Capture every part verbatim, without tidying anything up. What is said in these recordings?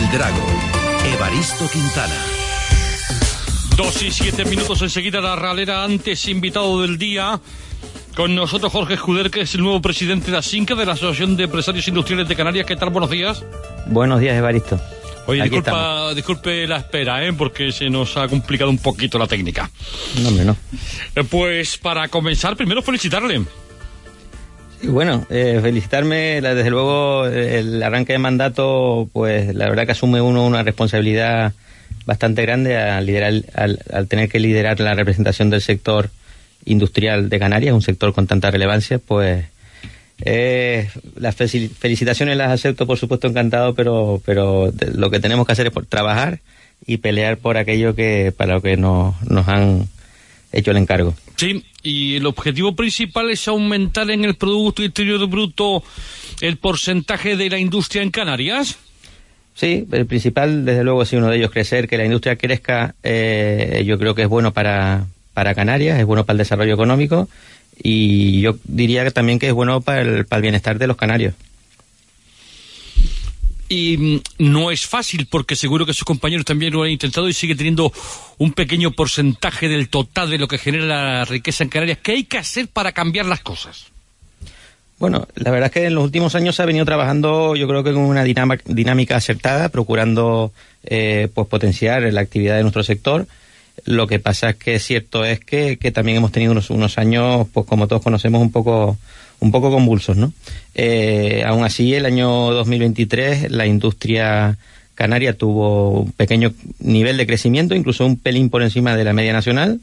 El Drago, Evaristo Quintana. Dos y siete minutos enseguida la ralera, antes invitado del día. Con nosotros Jorge Escuder, que es el nuevo presidente de ASINCA, de la Asociación de Empresarios Industriales de Canarias. ¿Qué tal? Buenos días. Buenos días, Evaristo. Oye, Aquí disculpa, estamos. disculpe la espera, ¿eh? Porque se nos ha complicado un poquito la técnica. No, hombre, no. Eh, pues para comenzar, primero felicitarle. Sí, bueno, eh, felicitarme, la- desde luego el arranque de mandato, pues la verdad que asume uno una responsabilidad bastante grande al liderar, al, al tener que liderar la representación del sector industrial de Canarias, un sector con tanta relevancia. Pues eh, las fel- felicitaciones las acepto, por supuesto, encantado, pero pero de- lo que tenemos que hacer es por trabajar y pelear por aquello que para lo que nos, nos han hecho el encargo. Sí, y el objetivo principal es aumentar en el Producto Interior Bruto el porcentaje de la industria en Canarias. Sí, el principal, desde luego, sí, uno de ellos, crecer, que la industria crezca. Eh, yo creo que es bueno para, para Canarias, es bueno para el desarrollo económico, y yo diría que también que es bueno para el, para el bienestar de los canarios. Y mm, no es fácil, porque seguro que sus compañeros también lo han intentado y sigue teniendo un pequeño porcentaje del total de lo que genera la riqueza en Canarias. ¿Qué hay que hacer para cambiar las cosas? Bueno, la verdad es que en los últimos años se ha venido trabajando, yo creo que con una dinama- dinámica acertada, procurando eh, pues potenciar la actividad de nuestro sector. Lo que pasa es que cierto es que, que también hemos tenido unos, unos años, pues como todos conocemos, un poco un poco convulsos, ¿no? Eh, aún así, el año dos mil veintitrés la industria canaria tuvo un pequeño nivel de crecimiento, incluso un pelín por encima de la media nacional,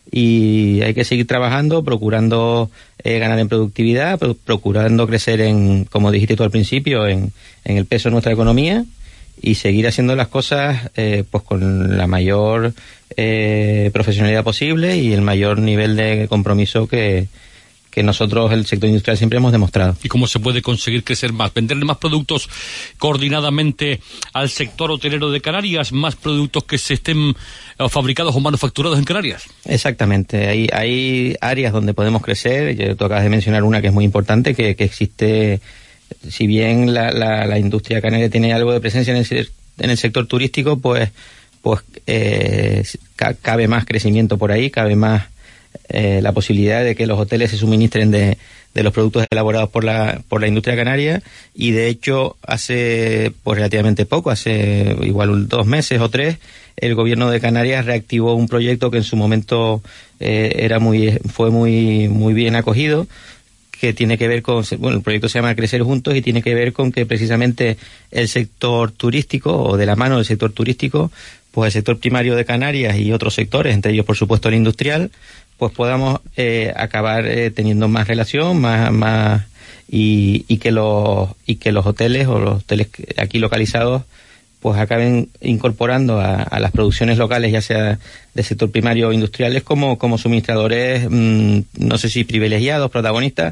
y hay que seguir trabajando, procurando eh, ganar en productividad, pro- procurando crecer en, como dijiste tú al principio, en, en el peso de nuestra economía, y seguir haciendo las cosas eh, pues con la mayor eh, profesionalidad posible y el mayor nivel de compromiso que, que nosotros, el sector industrial, siempre hemos demostrado. ¿Y cómo se puede conseguir crecer más? ¿Venderle más productos coordinadamente al sector hotelero de Canarias? ¿Más productos que se estén eh, fabricados o manufacturados en Canarias? Exactamente, hay, hay áreas donde podemos crecer. Yo- Tú acabas de mencionar una que es muy importante, que, que existe, si bien la, la, la industria canaria tiene algo de presencia en el, se- en el sector turístico, pues, pues eh, ca- cabe más crecimiento por ahí, cabe más eh, la posibilidad de que los hoteles se suministren de, de los productos elaborados por la, por la industria canaria. Y de hecho, hace pues relativamente poco, hace igual un- dos meses o tres, el gobierno de Canarias reactivó un proyecto que en su momento eh, era muy fue muy muy bien acogido, que tiene que ver con, bueno, el proyecto se llama Crecer Juntos, y tiene que ver con que precisamente el sector turístico, o de la mano del sector turístico, pues el sector primario de Canarias y otros sectores, entre ellos por supuesto el industrial, pues podamos eh, acabar eh, teniendo más relación, más más y, y que los y que los hoteles o los hoteles aquí localizados pues acaben incorporando a, a las producciones locales, ya sea del sector primario o industriales, como, como suministradores, mmm, no sé si privilegiados, protagonistas,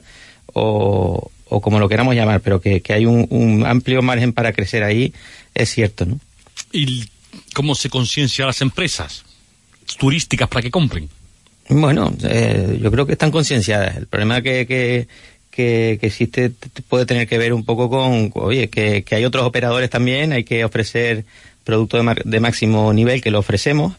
o, o como lo queramos llamar, pero que, que hay un, un amplio margen para crecer ahí, es cierto, ¿no? ¿Y cómo se conciencia a las empresas turísticas para que compren? Bueno, eh, yo creo que están concienciadas. El problema que, que, que, que existe t- puede tener que ver un poco con, oye, que, que hay otros operadores también, hay que ofrecer productos de, ma- de máximo nivel, que lo ofrecemos,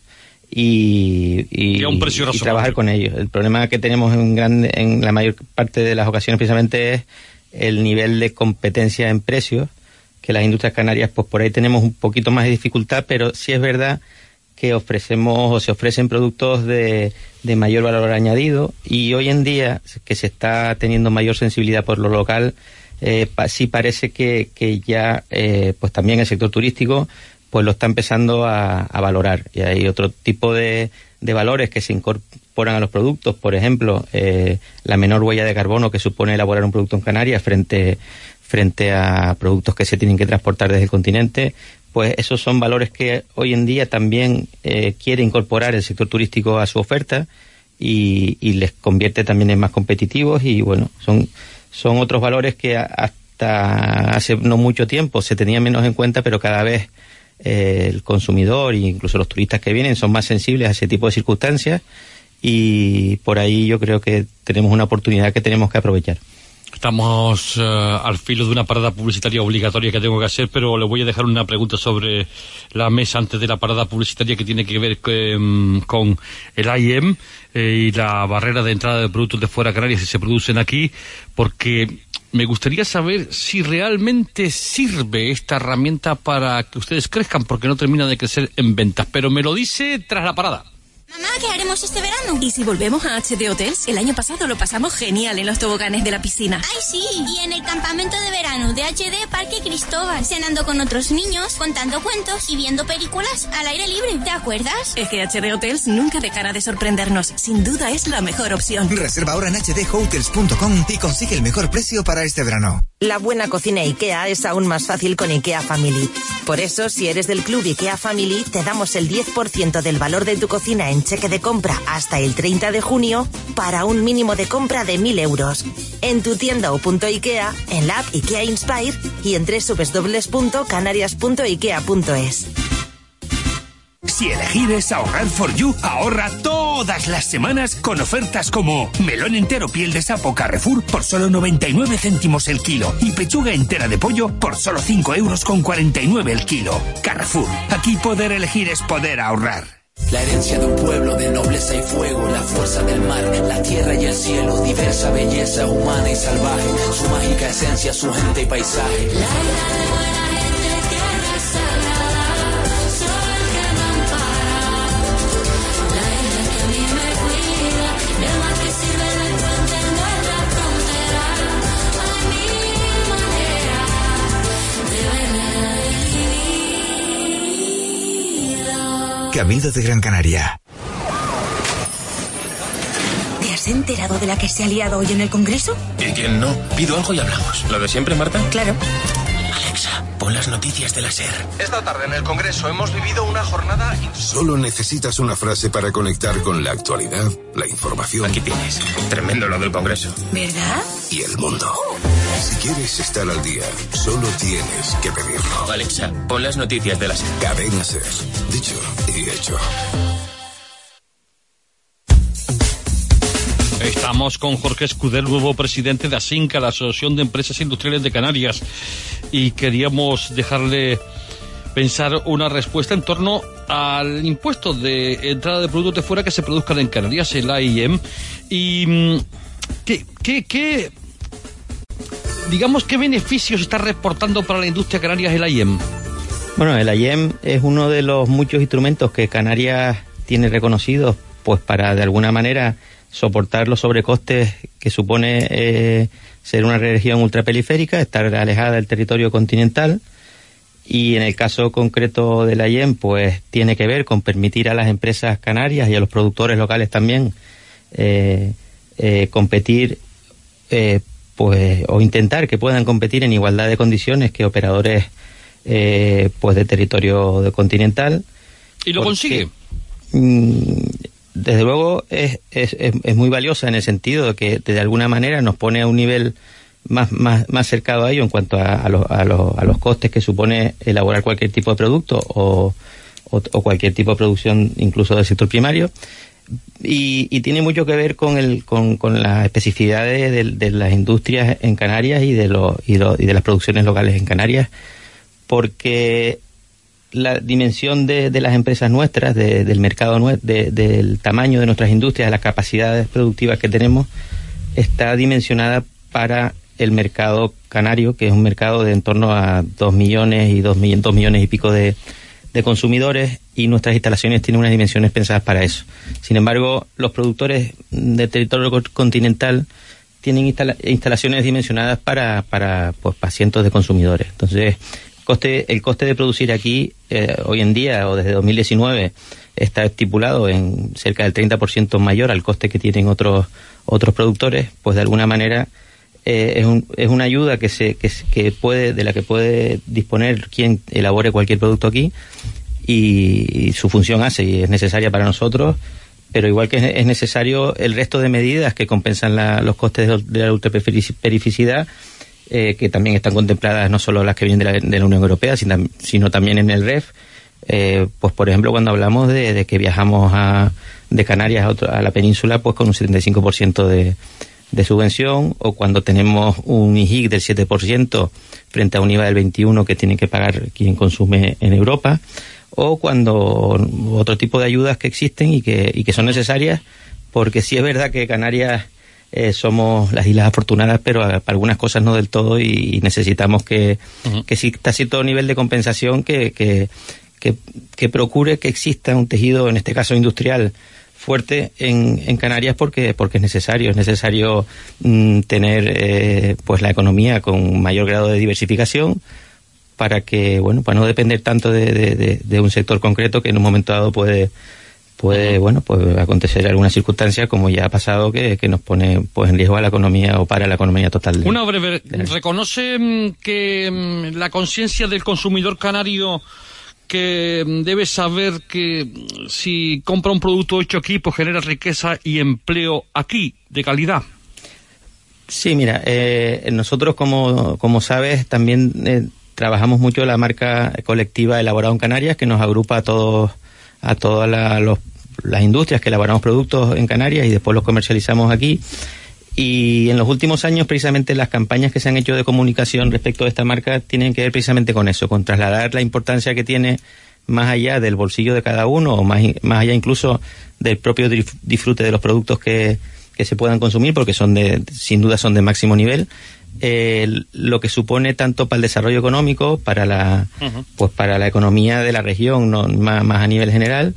y, y, Y a un precio y razonable. trabajar con ellos. El problema que tenemos en, gran, en la mayor parte de las ocasiones precisamente es el nivel de competencia en precios, que las industrias canarias pues por ahí tenemos un poquito más de dificultad, pero sí es verdad que ofrecemos o se ofrecen productos de, de mayor valor añadido, y hoy en día que se está teniendo mayor sensibilidad por lo local, eh, pa, sí parece que, que ya eh, pues también el sector turístico pues lo está empezando a, a valorar, y hay otro tipo de, de valores que se incorporan a los productos, por ejemplo eh, la menor huella de carbono que supone elaborar un producto en Canarias frente frente a productos que se tienen que transportar desde el continente. Pues esos son valores que hoy en día también eh, quiere incorporar el sector turístico a su oferta, y, y les convierte también en más competitivos, y bueno, son, son otros valores que a, hasta hace no mucho tiempo se tenían menos en cuenta, pero cada vez eh, el consumidor e incluso los turistas que vienen son más sensibles a ese tipo de circunstancias, y por ahí yo creo que tenemos una oportunidad que tenemos que aprovechar. Estamos uh, al filo de una parada publicitaria obligatoria que tengo que hacer, pero le voy a dejar una pregunta sobre la mesa antes de la parada publicitaria que tiene que ver con, con el I E M eh, y la barrera de entrada de productos de fuera de Canarias si se producen aquí, porque me gustaría saber si realmente sirve esta herramienta para que ustedes crezcan, porque no terminan de crecer en ventas, pero me lo dice tras la parada. Mamá, ¿qué haremos este verano? ¿Y si volvemos a H D Hotels? El año pasado lo pasamos genial en los toboganes de la piscina. ¡Ay, sí! Y en el campamento de verano de H D Parque Cristóbal, cenando con otros niños, contando cuentos y viendo películas al aire libre. ¿Te acuerdas? Es que H D Hotels nunca dejará de sorprendernos. Sin duda es la mejor opción. Reserva ahora en h d hotels punto com y consigue el mejor precio para este verano. La buena cocina IKEA es aún más fácil con IKEA Family. Por eso, si eres del club IKEA Family, te damos el diez por ciento del valor de tu cocina en cheque de compra hasta el treinta de junio para un mínimo de compra de mil euros. En tu tienda o punto IKEA, en la app IKEA Inspire y en doble u doble u doble u punto canarias punto ikea punto es. Si elegir es ahorrar for you, ahorra todas las semanas con ofertas como melón entero piel de sapo Carrefour por solo noventa y nueve céntimos el kilo y pechuga entera de pollo por solo cinco euros con cuarenta y nueve el kilo. Carrefour, aquí poder elegir es poder ahorrar. La herencia de un pueblo de nobleza y fuego, la fuerza del mar, la tierra y el cielo, diversa belleza humana y salvaje, su mágica esencia, su gente y paisaje. La isla de buena gente, tierra sagrada, sol que me ampara, la isla que a mí me cuida, el mar que sirve de puente, no es la frontera, a mi manera de ver la vida. Cabildo de Gran Canaria. ¿Te has enterado de la que se ha liado hoy en el Congreso? ¿Y quién no? Pido algo y hablamos. ¿Lo de siempre, Marta? Claro. Alexa, pon las noticias de la SER. Esta tarde en el Congreso hemos vivido una jornada... Solo necesitas una frase para conectar con la actualidad, la información... Aquí tienes. Tremendo lo del Congreso. ¿Verdad? Y el mundo. Si quieres estar al día, solo tienes que pedirlo. Alexa, pon las noticias de la SER. Cadena SER. Dicho y hecho. Estamos con Jorge Escudero, nuevo presidente de ASINCA, la Asociación de Empresas Industriales de Canarias, y queríamos dejarle pensar una respuesta en torno al impuesto de entrada de productos de fuera que se produzcan en Canarias, el I E M, y qué, qué, qué digamos, qué beneficios está reportando para la industria canaria el I E M. Bueno, el I E M es uno de los muchos instrumentos que Canarias tiene reconocidos, pues para de alguna manera soportar los sobrecostes que supone eh, ser una región ultraperiférica, estar alejada del territorio continental, y en el caso concreto del I E M pues tiene que ver con permitir a las empresas canarias y a los productores locales también eh, eh, competir eh, pues o intentar que puedan competir en igualdad de condiciones que operadores eh, pues de territorio de continental. ¿Y lo porque, consigue? Mmm, Desde luego es, es, es muy valiosa en el sentido de que de alguna manera nos pone a un nivel más, más, más cercano a ello en cuanto a, a, lo, a, lo, a los costes que supone elaborar cualquier tipo de producto o, o, o cualquier tipo de producción, incluso del sector primario, y, y tiene mucho que ver con, el, con, con las especificidades de, de las industrias en Canarias y de, lo, y, lo, y de las producciones locales en Canarias, porque la dimensión de, de las empresas nuestras, de, del mercado, de, del tamaño de nuestras industrias, de las capacidades productivas que tenemos, está dimensionada para el mercado canario, que es un mercado de en torno a dos millones y dos, dos millones y pico de, de consumidores, y nuestras instalaciones tienen unas dimensiones pensadas para eso. Sin embargo, los productores del territorio continental tienen instala, instalaciones dimensionadas para, para, pues, para cientos de consumidores. Entonces, Coste, el coste de producir aquí eh, hoy en día o desde dos mil diecinueve está estipulado en cerca del treinta por ciento mayor al coste que tienen otros otros productores, pues de alguna manera eh, es, un, es una ayuda que se que, que puede de la que puede disponer quien elabore cualquier producto aquí, y, y su función hace y es necesaria para nosotros, pero igual que es necesario el resto de medidas que compensan la, los costes de, de la ultraperificidad, Eh, que también están contempladas, no solo las que vienen de la, de la Unión Europea, sino, sino también en el R E F. Eh, pues por ejemplo, cuando hablamos de, de que viajamos a, de Canarias a, otro, a la península, pues con un setenta y cinco por ciento de, de subvención, o cuando tenemos un I G I C del siete por ciento frente a un I V A del veintiuno por ciento que tiene que pagar quien consume en Europa, o cuando otro tipo de ayudas que existen y que, y que son necesarias, porque sí es verdad que Canarias eh, somos las islas afortunadas, pero para algunas cosas no del todo, y, y necesitamos que, uh-huh. que exista cierto nivel de compensación que, que, que, que procure que exista un tejido, en este caso industrial, fuerte en, en Canarias, porque porque es necesario, es necesario mm, tener eh, pues la economía con mayor grado de diversificación, para que, bueno, para no depender tanto de, de, de, de un sector concreto que en un momento dado puede puede, bueno, pues acontecer alguna circunstancia, como ya ha pasado, que, que nos pone pues en riesgo a la economía o para la economía total. De, Una breve, de... ¿reconoce que la conciencia del consumidor canario, que debe saber que si compra un producto hecho aquí, pues genera riqueza y empleo aquí, de calidad? Sí, mira, eh, nosotros, como, como sabes, también eh, trabajamos mucho la marca colectiva Elaborado en Canarias, que nos agrupa a todos, a todas la, los, las industrias que elaboramos productos en Canarias y después los comercializamos aquí. Y en los últimos años, precisamente, las campañas que se han hecho de comunicación respecto a esta marca tienen que ver precisamente con eso, con trasladar la importancia que tiene más allá del bolsillo de cada uno, o más, más allá incluso del propio disfrute de los productos que, que se puedan consumir, porque son de, sin duda son de máximo nivel, eh, lo que supone tanto para el desarrollo económico, para la, uh-huh. pues para la economía de la región, no, más, más a nivel general.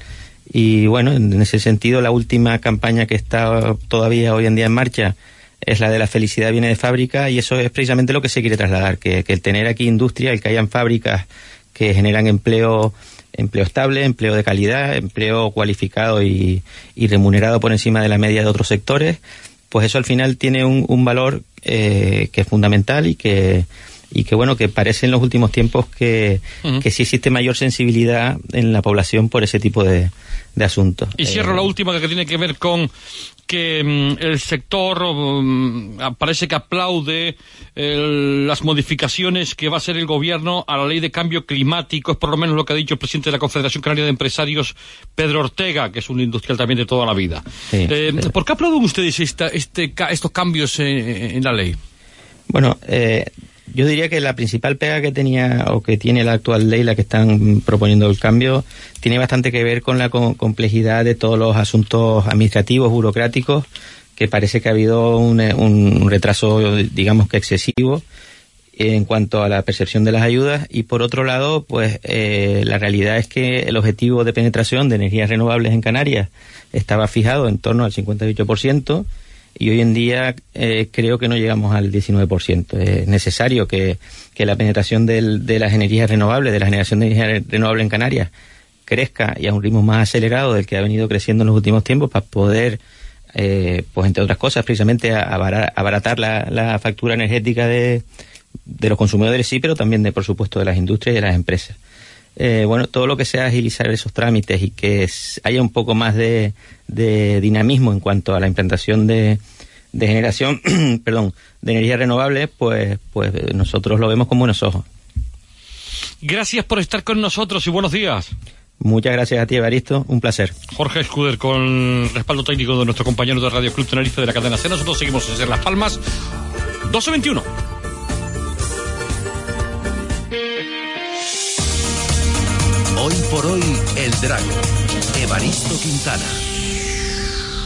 Y bueno, en ese sentido, la última campaña que está todavía hoy en día en marcha es la de la felicidad viene de fábrica, y eso es precisamente lo que se quiere trasladar, que, que el tener aquí industria, el que hayan fábricas que generan empleo, empleo estable, empleo de calidad, empleo cualificado y, y remunerado por encima de la media de otros sectores, pues eso al final tiene un, un valor eh, que es fundamental, y que y que bueno, que parece en los últimos tiempos que, uh-huh. que sí existe mayor sensibilidad en la población por ese tipo de, de asuntos. Y cierro eh, la última, que tiene que ver con que um, el sector um, parece que aplaude eh, las modificaciones que va a hacer el gobierno a la ley de cambio climático. Es por lo menos lo que ha dicho el presidente de la Confederación Canaria de Empresarios, Pedro Ortega, que es un industrial también de toda la vida. Sí, eh, sí. ¿Por qué aplauden ustedes esta, este, estos cambios en, en la ley? Bueno, eh, yo diría que la principal pega que tenía o que tiene la actual ley, la que están proponiendo el cambio, tiene bastante que ver con la co- complejidad de todos los asuntos administrativos, burocráticos, que parece que ha habido un, un retraso, digamos que excesivo, en cuanto a la percepción de las ayudas. Y por otro lado, pues eh, la realidad es que el objetivo de penetración de energías renovables en Canarias estaba fijado en torno al cincuenta y ocho por ciento, y hoy en día eh, creo que no llegamos al diecinueve por ciento. Es necesario que, que la penetración del, de las energías renovables, de la generación de energía renovable en Canarias, crezca y a un ritmo más acelerado del que ha venido creciendo en los últimos tiempos, para poder, eh, pues entre otras cosas, precisamente abaratar la, la factura energética de, de los consumidores, sí, pero también, de por supuesto, de las industrias y de las empresas. Eh, bueno, todo lo que sea agilizar esos trámites y que haya un poco más de, de dinamismo en cuanto a la implantación de, de generación, perdón, de energía renovable, pues, pues nosotros lo vemos con buenos ojos. Gracias por estar con nosotros y buenos días. Muchas gracias a ti, Evaristo, un placer. Jorge Escuder, con respaldo técnico de nuestro compañero de Radio Club Tenerife de la cadena C. Nosotros seguimos en Ser Las Palmas, doce veintiuno. Hoy por hoy, el Drago, Evaristo Quintana.